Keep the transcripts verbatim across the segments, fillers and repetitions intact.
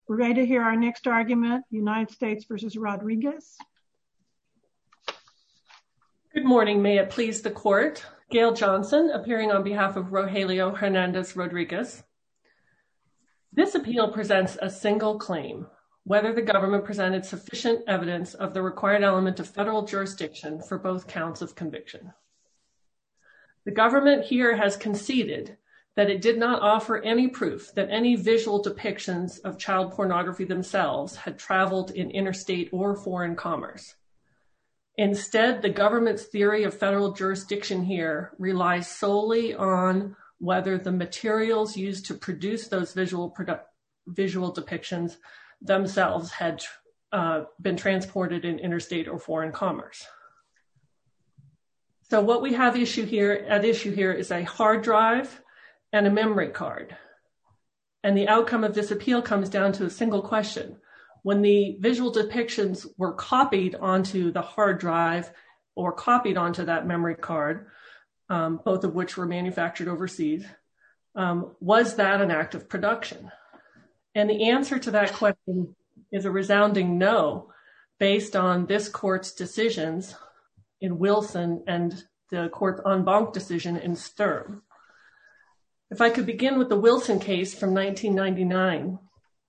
We're ready to hear our next argument, United States versus Rodriguez. Good morning. May it please the court. Gail Johnson, appearing on behalf of Rogelio Hernandez Rodriguez. This appeal presents a single claim, whether the government presented sufficient evidence of the required element of federal jurisdiction for both counts of conviction. The government here has conceded that it did not offer any proof that any visual depictions of child pornography themselves had traveled in interstate or foreign commerce. Instead, the government's theory of federal jurisdiction here relies solely on whether the materials used to produce those visual produ- visual depictions themselves had uh, been transported in interstate or foreign commerce. So what we have issue here at issue here is a hard drive and a memory card. And the outcome of this appeal comes down to a single question. When the visual depictions were copied onto the hard drive or copied onto that memory card, um, both of which were manufactured overseas, um, was that an act of production? And the answer to that question is a resounding no, based on this court's decisions in Wilson and the court's en banc decision in Sturm. If I could begin with the Wilson case from nineteen ninety-nine.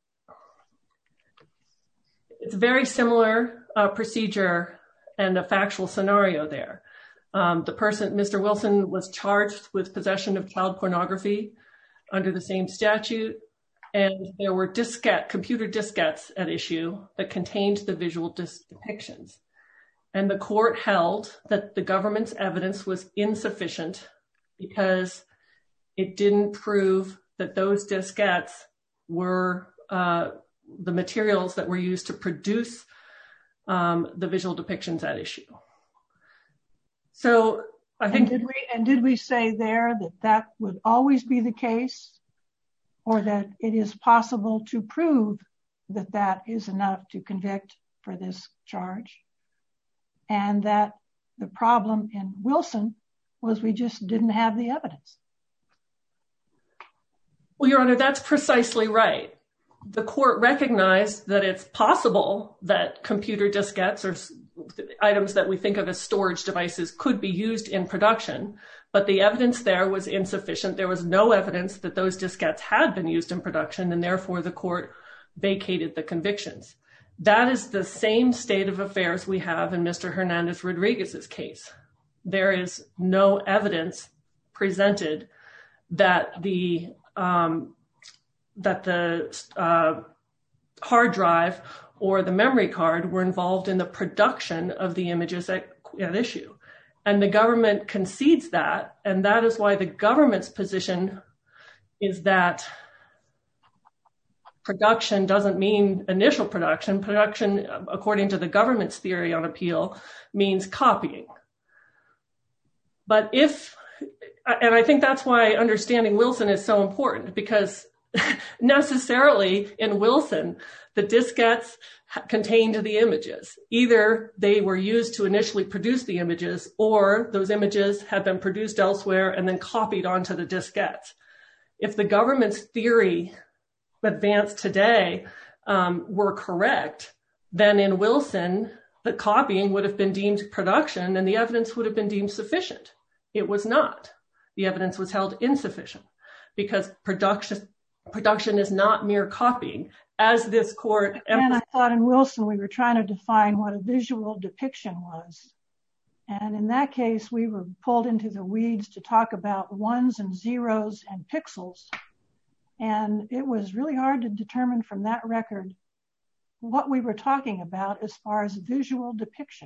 It's a very similar uh, procedure and a factual scenario there. Um, the person, Mister Wilson, was charged with possession of child pornography under the same statute, and there were diskette, computer diskettes at issue that contained the visual dis- depictions. And the court held that the government's evidence was insufficient because it didn't prove that those diskettes were uh, the materials that were used to produce um, the visual depictions at issue. So I think- and did, we, and did we say there that that would always be the case, or that it is possible to prove that that is enough to convict for this charge? And that the problem in Wilson was we just didn't have the evidence. Well, Your Honor, that's precisely right. The court recognized that it's possible that computer diskettes or items that we think of as storage devices could be used in production, but the evidence there was insufficient. There was no evidence that those diskettes had been used in production, and therefore the court vacated the convictions. That is the same state of affairs we have in Mister Hernandez Rodriguez's case. There is no evidence presented that the um, that the uh, hard drive or the memory card were involved in the production of the images at, at issue. And the government concedes that, and that is why the government's position is that production doesn't mean initial production. Production, according to the government's theory on appeal, means copying. But if, and I think that's why understanding Wilson is so important, because necessarily in Wilson, the diskettes contained the images. Either they were used to initially produce the images, or those images had been produced elsewhere and then copied onto the diskettes. If the government's theory advanced today um, were correct, then in Wilson, the copying would have been deemed production and the evidence would have been deemed sufficient. It was not. The evidence was held insufficient because production production is not mere copying, as this court. And I thought in Wilson we were trying to define what a visual depiction was. And in that case, we were pulled into the weeds to talk about ones and zeros and pixels. And it was really hard to determine from that record what we were talking about as far as visual depiction.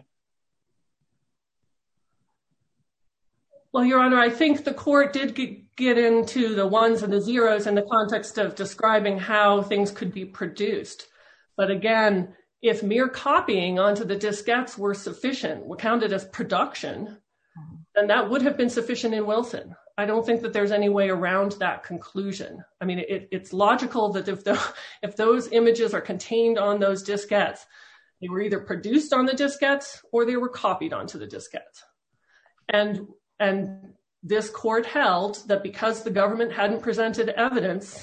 Well, Your Honor, I think the court did get into the ones and the zeros in the context of describing how things could be produced. But again, if mere copying onto the diskettes were sufficient, were counted as production, then that would have been sufficient in Wilson. I don't think that there's any way around that conclusion. I mean, it, it's logical that if, the, if those images are contained on those diskettes, they were either produced on the diskettes or they were copied onto the diskettes. And, and this court held that because the government hadn't presented evidence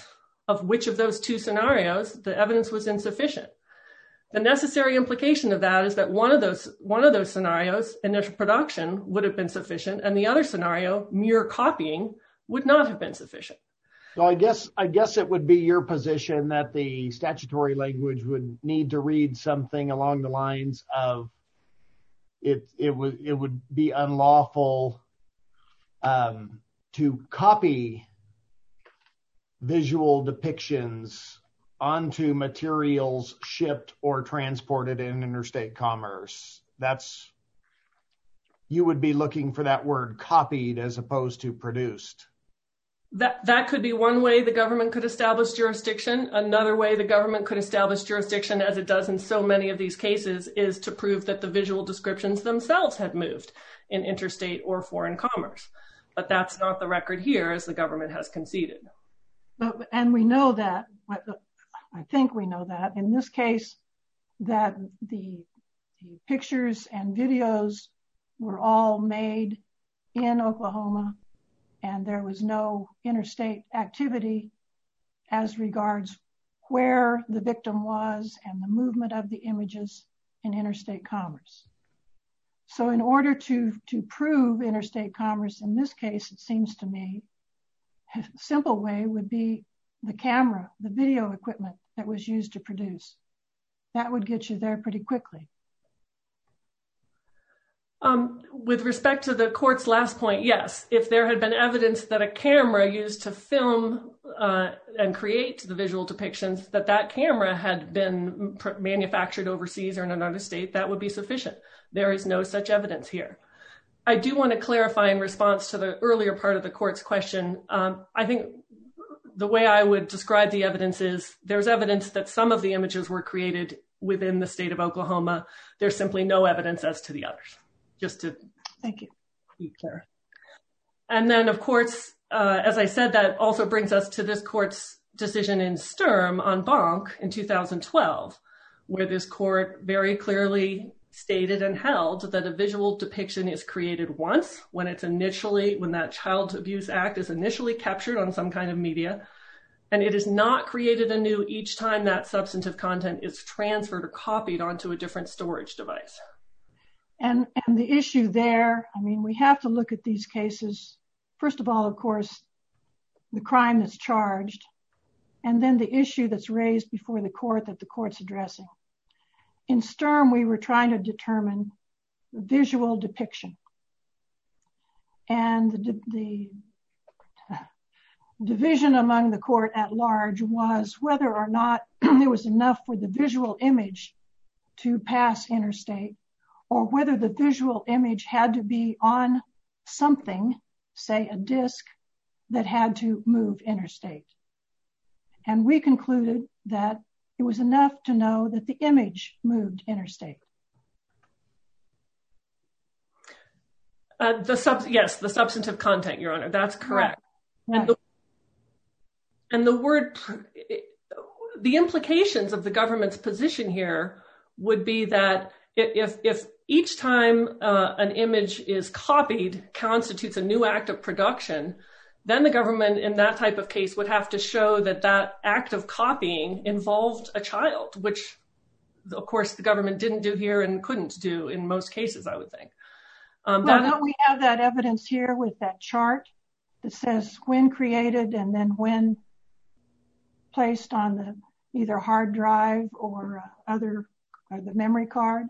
of which of those two scenarios the evidence was insufficient. The necessary implication of that is that one of those one of those scenarios, initial production, would have been sufficient, and the other scenario, mere copying, would not have been sufficient. So I guess I guess it would be your position that the statutory language would need to read something along the lines of it it would it would be unlawful um, to copy visual depictions onto materials shipped or transported in interstate commerce. That's, you would be looking for that word copied as opposed to produced. That that could be one way the government could establish jurisdiction. Another way the government could establish jurisdiction, as it does in so many of these cases, is to prove that the visual descriptions themselves had moved in interstate or foreign commerce. But that's not the record here, as the government has conceded. But, and we know that, I think we know that, in this case, that the, the pictures and videos were all made in Oklahoma, and there was no interstate activity as regards where the victim was and the movement of the images in interstate commerce. So in order to, to prove interstate commerce in this case, it seems to me, a simple way would be the camera, the video equipment that was used to produce. That would get you there pretty quickly. Um, with respect to the court's last point, yes, if there had been evidence that a camera used to film uh, and create the visual depictions, that that camera had been pr- manufactured overseas or in another state, that would be sufficient. There is no such evidence here. I do want to clarify in response to the earlier part of the court's question. Um, I think the way I would describe the evidence is there's evidence that some of the images were created within the state of Oklahoma. There's simply no evidence as to the others. Just to Thank you. be clear. And then, of course, uh, as I said, that also brings us to this court's decision in Sturm en banc in two thousand twelve, where this court very clearly stated and held that a visual depiction is created once when it's initially, when that Child Abuse Act is initially captured on some kind of media, and it is not created anew each time that substantive content is transferred or copied onto a different storage device. And, and the issue there, I mean, we have to look at these cases. First of all, of course, the crime that's charged, and then the issue that's raised before the court that the court's addressing. In Sturm, we were trying to determine visual depiction. And the, the division among the court at large was whether or not there was enough for the visual image to pass interstate, or whether the visual image had to be on something, say a disc, that had to move interstate. And we concluded that it was enough to know that the image moved interstate. Uh, the sub, yes, the substantive content, Your Honor, that's correct. Right. And, the, and the word, the implications of the government's position here would be that if if each time uh, an image is copied constitutes a new act of production, then the government in that type of case would have to show that that act of copying involved a child, which, of course, the government didn't do here and couldn't do in most cases, I would think. Um, well, that, don't we have that evidence here with that chart that says when created and then when placed on the either hard drive or uh, other or the memory card?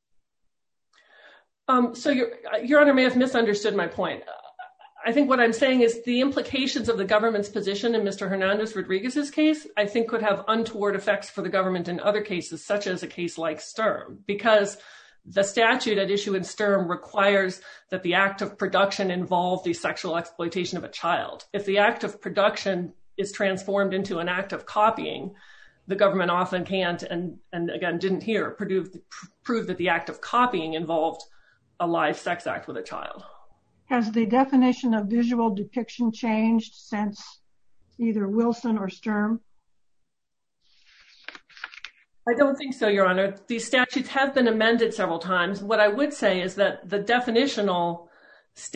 Um, so your, Your Honor may have misunderstood my point. I think what I'm saying is the implications of the government's position in Mister Hernandez-Rodriguez's case, I think could have untoward effects for the government in other cases, such as a case like Sturm, because the statute at issue in Sturm requires that the act of production involve the sexual exploitation of a child. If the act of production is transformed into an act of copying, the government often can't, and, and again, didn't here, prove, prove that the act of copying involved a live sex act with a child. Has the definition of visual depiction changed since either Wilson or Sturm? I don't think so, Your Honor. These statutes have been amended several times. What I would say is that the definitional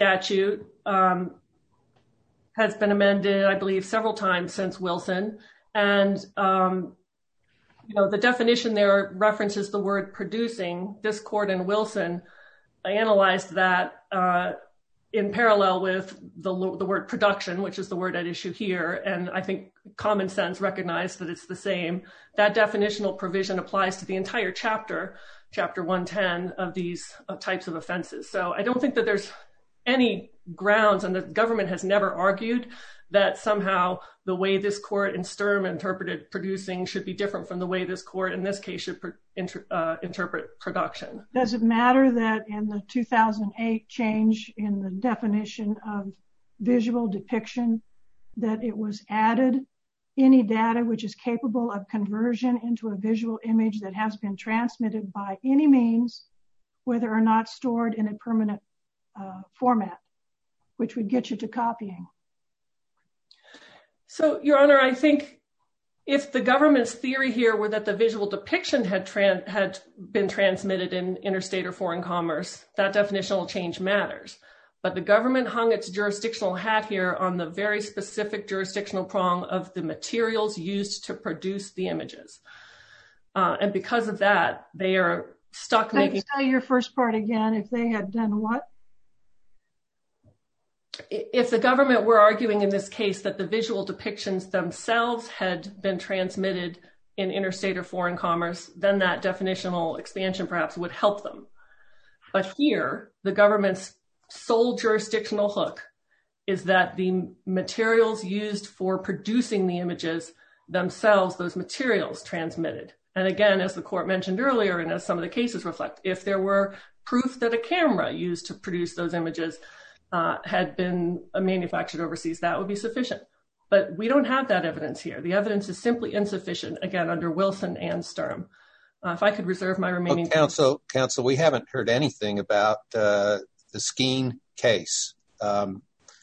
statute um, has been amended, I believe, several times since Wilson. And, um, you know, the definition there references the word producing. This court in Wilson analyzed that uh, in parallel with the, the word production, which is the word at issue here. And I think common sense recognized that it's the same. That definitional provision applies to the entire chapter, chapter one ten of these uh, types of offenses. So I don't think that there's any grounds, and the government has never argued that somehow the way this court in Sturm interpreted producing should be different from the way this court in this case should inter, uh, interpret production. Does it matter that in the two thousand eight change in the definition of visual depiction that it was added any data which is capable of conversion into a visual image that has been transmitted by any means, whether or not stored in a permanent uh, format, which would get you to copying? So, Your Honor, I think if the government's theory here were that the visual depiction had tran- had been transmitted in interstate or foreign commerce, that definitional change matters. But the government hung its jurisdictional hat here on the very specific jurisdictional prong of the materials used to produce the images. Uh, and because of that, they are stuck Let's making... say your first part again, if they had done what? If the government were arguing in this case that the visual depictions themselves had been transmitted in interstate or foreign commerce, then that definitional expansion perhaps would help them. But here, the government's sole jurisdictional hook is that the materials used for producing the images themselves, those materials transmitted. And again, as the court mentioned earlier, and as some of the cases reflect, if there were proof that a camera used to produce those images Uh, had been manufactured overseas, that would be sufficient. But we don't have that evidence here. The evidence is simply insufficient, again, under Wilson and Sturm. Uh, if I could reserve my remaining... Well, counsel, counsel, we haven't heard anything about uh, the Skeen case. Um,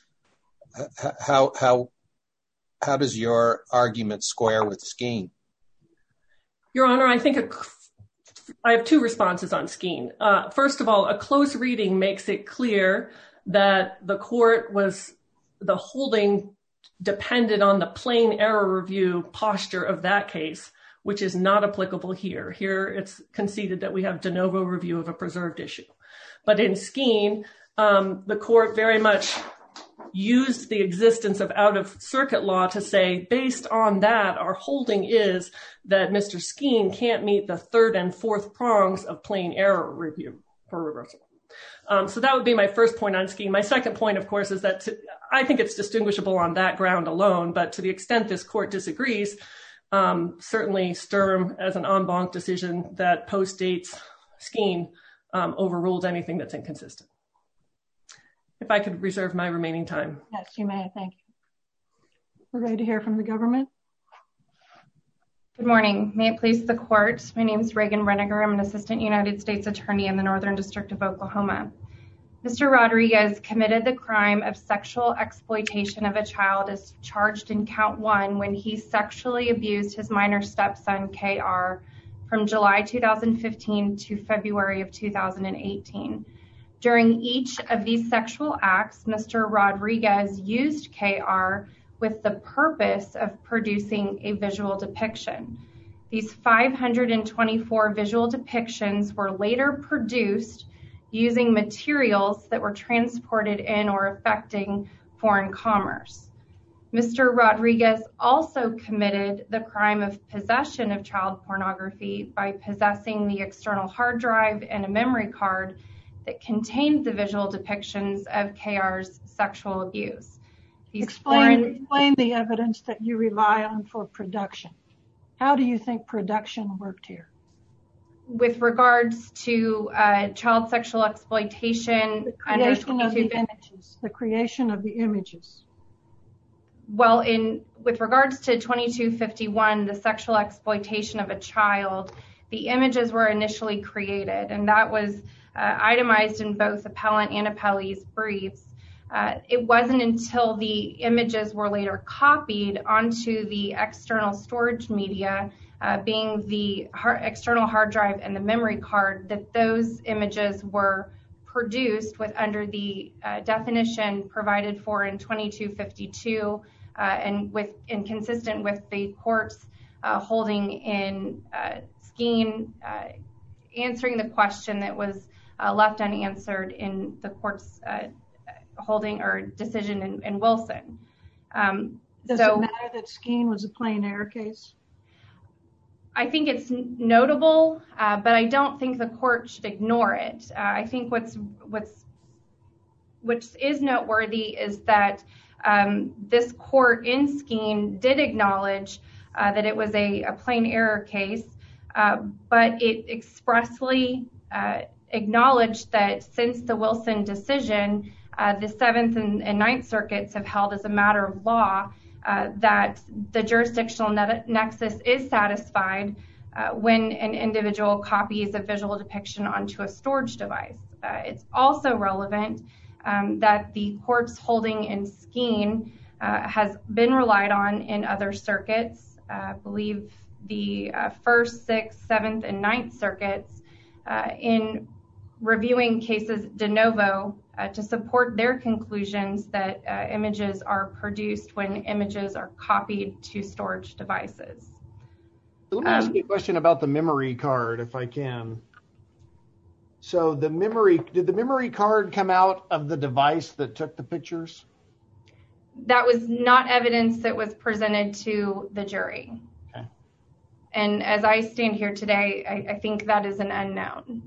how, how, how does your argument square with Skeen? Your Honor, I think a, I have two responses on Skeen. Uh, first of all, a close reading makes it clear that the court was, the holding depended on the plain error review posture of that case, which is not applicable here. Here it's conceded that we have de novo review of a preserved issue. But in Skeen, um, the court very much used the existence of out-of-circuit law to say, based on that, our holding is that Mister Skeen can't meet the third and fourth prongs of plain error review for reversal. Um, so that would be my first point on Skeen. My second point, of course, is that to, I think it's distinguishable on that ground alone, but to the extent this court disagrees, um, certainly Sturm, as an en banc decision that postdates Skeen, um, overruled anything that's inconsistent. If I could reserve my remaining time. Yes, you may. Thank you. We're ready to hear from the government. Good morning. May it please the court. My name is Reagan Reniger. I'm an assistant United States attorney in the Northern District of Oklahoma. Mister Rodriguez committed the crime of sexual exploitation of a child as charged in count one when he sexually abused his minor stepson, K R, from July two thousand fifteen to February of two thousand eighteen. During each of these sexual acts, Mister Rodriguez used K R with the purpose of producing a visual depiction. These five hundred twenty-four visual depictions were later produced using materials that were transported in or affecting foreign commerce. Mister Rodriguez also committed the crime of possession of child pornography by possessing the external hard drive and a memory card that contained the visual depictions of K R's sexual abuse. These Explain, foreign... explain the evidence that you rely on for production. How do you think production worked here? With regards to uh, child sexual exploitation, the creation of the images. The creation of the images. Well, in with regards to twenty-two fifty-one, the sexual exploitation of a child, the images were initially created, and that was uh, itemized in both appellant and appellee's briefs. Uh, it wasn't until the images were later copied onto the external storage media, uh, being the hard, external hard drive and the memory card, that those images were produced with under the uh, definition provided for in twenty-two fifty-two uh, and with inconsistent with the court's uh, holding in uh, Skeen, uh, answering the question that was uh, left unanswered in the court's uh, holding or decision in, in Wilson. Um, Does so, it matter that Skeen was a plain error case? I think it's notable, uh, but I don't think the court should ignore it. Uh, I think what's what's which is noteworthy is that um, this court in Skeen did acknowledge uh, that it was a, a plain error case, uh, but it expressly uh, acknowledged that since the Wilson decision, uh, the Seventh and, and Ninth Circuits have held as a matter of law Uh, that the jurisdictional ne- nexus is satisfied uh, when an individual copies a visual depiction onto a storage device. Uh, it's also relevant um, that the court's holding in Skeen uh, has been relied on in other circuits. Uh, I believe the uh, First, Sixth, Seventh, and Ninth Circuits uh, in reviewing cases de novo Uh, to support their conclusions that uh, images are produced when images are copied to storage devices. Let me um, ask you a question about the memory card, if I can. So the memory, did the memory card come out of the device that took the pictures? That was not evidence that was presented to the jury. Okay. And as I stand here today, I, I think that is an unknown.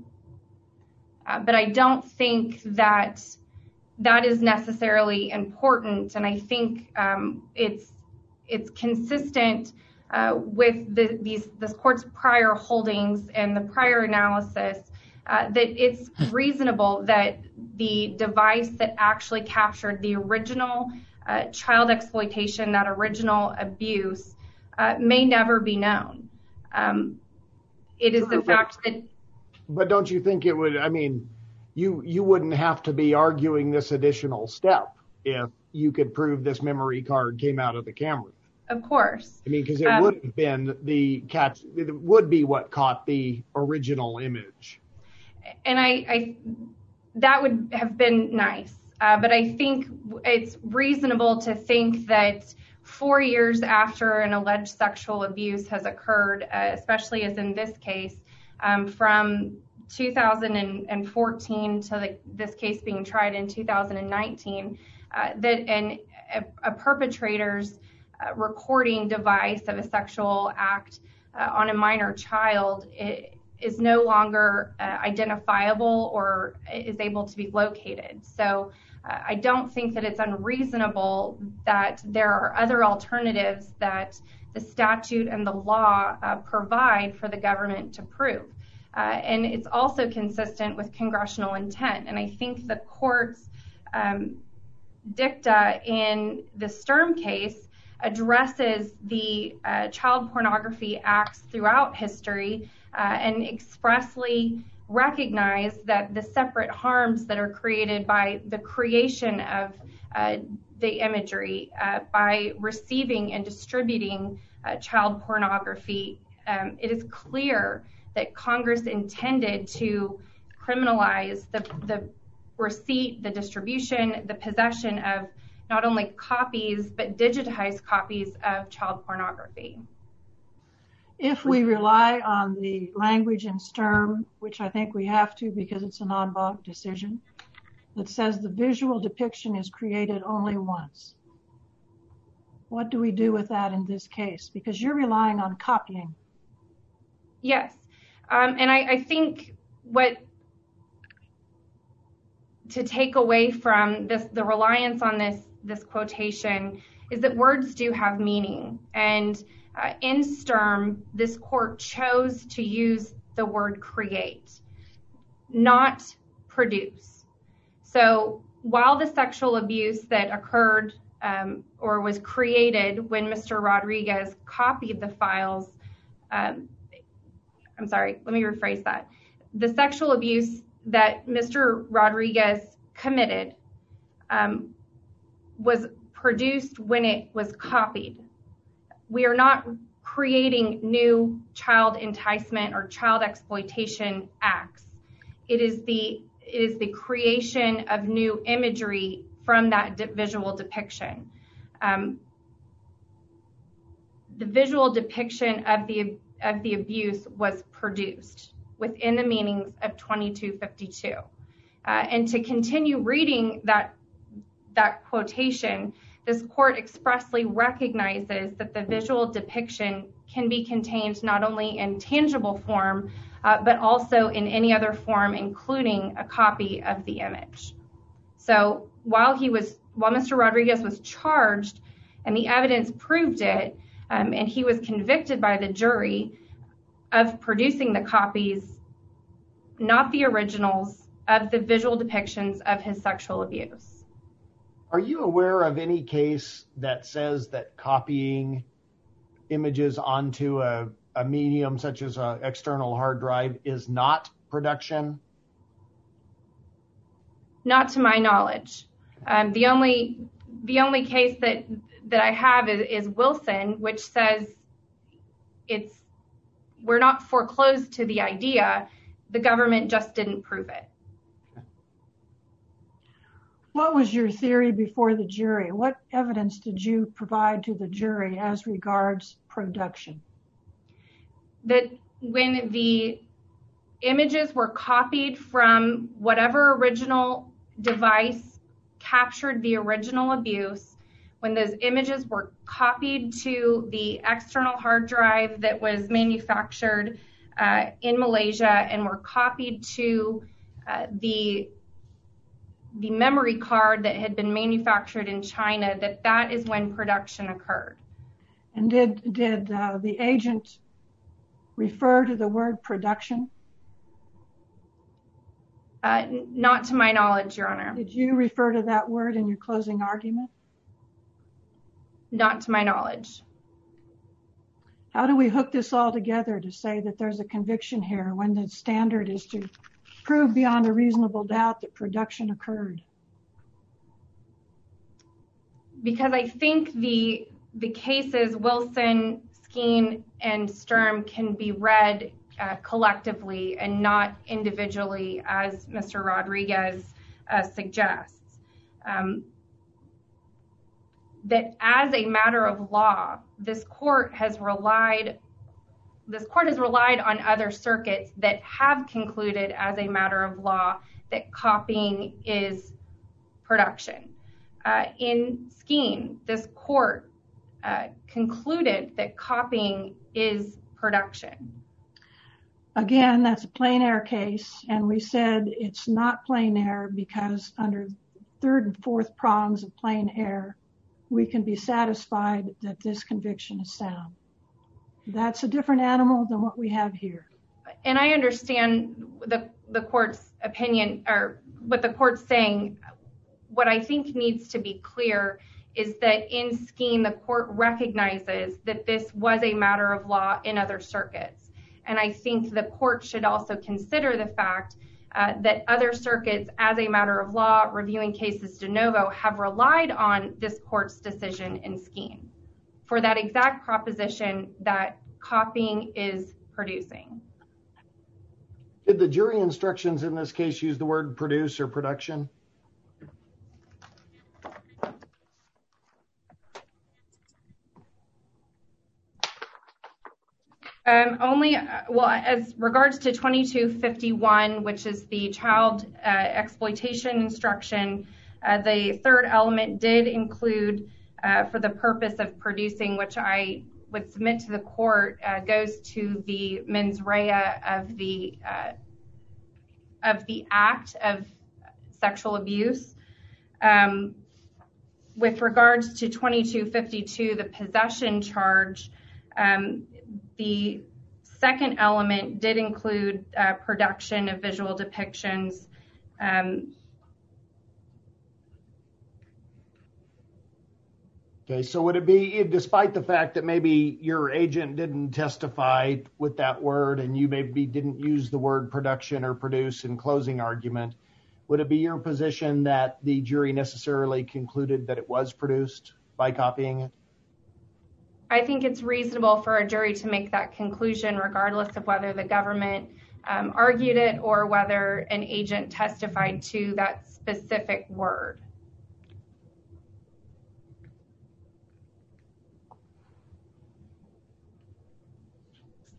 Uh, but I don't think that that is necessarily important, and I think um, it's it's consistent uh, with the, these this court's prior holdings and the prior analysis uh, that it's reasonable that the device that actually captured the original uh, child exploitation, that original abuse, uh, may never be known. Um, it is the fact that. But don't you think it would, I mean, you you wouldn't have to be arguing this additional step if you could prove this memory card came out of the camera. Of course. I mean, because it um, would have been the catch, it would be what caught the original image. And I, I that would have been nice. Uh, but I think it's reasonable to think that four years after an alleged sexual abuse has occurred, uh, especially as in this case, Um, from two thousand fourteen to the, this case being tried in two thousand nineteen, uh, that an, a, a perpetrator's uh, recording device of a sexual act uh, on a minor child is no longer uh, identifiable or is able to be located. So uh, I don't think that it's unreasonable that there are other alternatives that the statute and the law uh, provide for the government to prove. Uh, and it's also consistent with congressional intent. And I think the court's um, dicta in the Sturm case addresses the uh, child pornography acts throughout history uh, and expressly recognize that the separate harms that are created by the creation of uh, the imagery, uh, by receiving and distributing uh, child pornography, um, it is clear that Congress intended to criminalize the, the receipt, the distribution, the possession of not only copies, but digitized copies of child pornography. If we rely on the language in Sturm, which I think we have to because it's an en banc decision, that says the visual depiction is created only once. What do we do with that in this case? Because you're relying on copying. Yes. Um, and I, I think what to take away from this, the reliance on this, this quotation is that words do have meaning. And uh, in Sturm, this court chose to use the word create, not produce. So while the sexual abuse that occurred um, or was created when Mister Rodriguez copied the files, um, I'm sorry, let me rephrase that. The sexual abuse that Mister Rodriguez committed um, was produced when it was copied. We are not creating new child enticement or child exploitation acts. It is the it is the creation of new imagery from that de- visual depiction. Um, the visual depiction of the of the abuse was produced within the meanings of twenty-two fifty-two. Uh, and to continue reading that that quotation, this court expressly recognizes that the visual depiction can be contained not only in tangible form, uh, but also in any other form, including a copy of the image. So while he was, while Mister Rodriguez was charged and the evidence proved it, um, and he was convicted by the jury of producing the copies, not the originals, of the visual depictions of his sexual abuse. Are you aware of any case that says that copying images onto a, a medium such as an external hard drive is not production? Not to my knowledge. Um, the only the only case that that I have is, is Wilson, which says it's we're not foreclosed to the idea. The government just didn't prove it. What was your theory before the jury? What evidence did you provide to the jury as regards production? That when the images were copied from whatever original device captured the original abuse, when those images were copied to the external hard drive that was manufactured uh, in Malaysia and were copied to uh, the the memory card that had been manufactured in China, that that is when production occurred. And did did uh, the agent refer to the word production? Uh, not to my knowledge, Your Honor. Did you refer to that word in your closing argument? Not to my knowledge. How do we hook this all together to say that there's a conviction here when the standard is to prove beyond a reasonable doubt that production occurred? Because I think the the cases Wilson, Skeen, and Sturm can be read uh, collectively and not individually, as Mister Rodriguez uh, suggests. Um, that as a matter of law, this court has relied This court has relied on other circuits that have concluded as a matter of law that copying is production. Uh, in Skeen, this court uh, concluded that copying is production. Again, that's a plain error case, and we said it's not plain error because under third and fourth prongs of plain error, we can be satisfied that this conviction is sound. That's a different animal than what we have here. And I understand the the court's opinion, or what the court's saying. What I think needs to be clear is that in Skeen, the court recognizes that this was a matter of law in other circuits. And I think the court should also consider the fact uh, that other circuits, as a matter of law, reviewing cases de novo, have relied on this court's decision in Skeen for that exact proposition that copying is producing. Did the jury instructions in this case use the word produce or production? Um, only, uh, well, as regards to twenty-two fifty-one, which is the child uh, exploitation instruction, uh, the third element did include uh, for the purpose of producing, which I would submit to the court, uh, goes to the mens rea of the uh, of the act of sexual abuse. Um, with regards to twenty-two fifty-two, the possession charge, um, the second element did include uh, production of visual depictions. Um, Okay, so would it be, despite the fact that maybe your agent didn't testify with that word and you maybe didn't use the word production or produce in closing argument, would it be your position that the jury necessarily concluded that it was produced by copying it? I think it's reasonable for a jury to make that conclusion regardless of whether the government um, argued it or whether an agent testified to that specific word.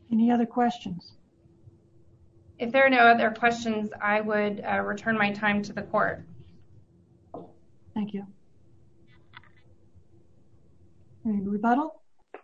Any other questions? If there are no other questions, I would uh, return my time to the court. Thank you. Any rebuttal?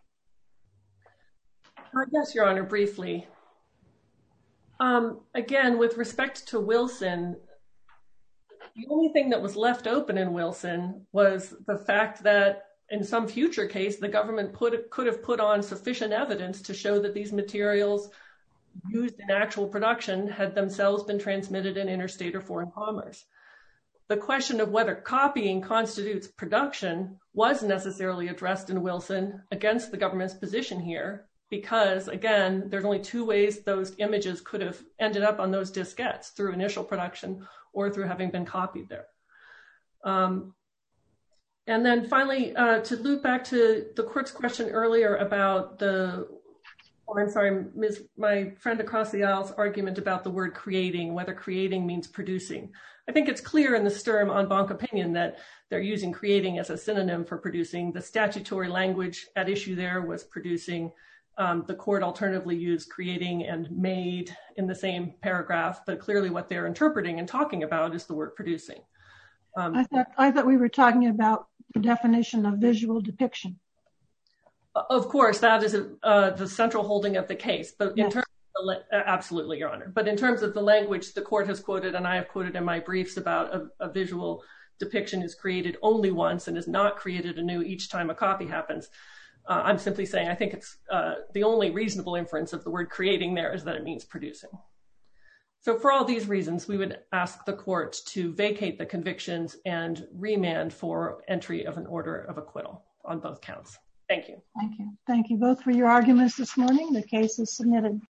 Uh, yes, Your Honor, briefly. Um, again, with respect to Wilson, the only thing that was left open in Wilson was the fact that in some future case, the government put, could have put on sufficient evidence to show that these materials used in actual production had themselves been transmitted in interstate or foreign commerce. The question of whether copying constitutes production was necessarily addressed in Wilson against the government's position here, because again, there's only two ways those images could have ended up on those diskettes, through initial production or through having been copied there. Um, and then finally, uh, to loop back to the court's question earlier about the, oh, I'm sorry, Miz my friend across the aisle's argument about the word creating, whether creating means producing. I think it's clear in the Sturm en banc opinion that they're using creating as a synonym for producing. The statutory language at issue there was producing. Um, the court alternatively used creating and made in the same paragraph, but clearly what they're interpreting and talking about is the word producing. Um, I thought I thought we were talking about the definition of visual depiction. Of course, that is uh, the central holding of the case, but Yes. in terms of the, absolutely, Your Honor. But in terms of the language, the court has quoted, and I have quoted in my briefs about a, a visual depiction is created only once and is not created anew each time a copy happens. Uh, I'm simply saying I think it's uh, the only reasonable inference of the word creating there is that it means producing. So for all these reasons, we would ask the court to vacate the convictions and remand for entry of an order of acquittal on both counts. Thank you. Thank you. Thank you both for your arguments this morning. The case is submitted.